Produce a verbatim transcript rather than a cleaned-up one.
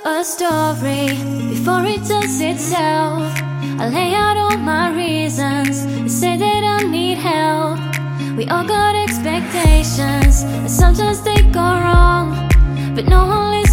a story before it tells itself. I lay out all my reasons and say that I need help. We all got expectations and sometimes they go wrong, but no one listens.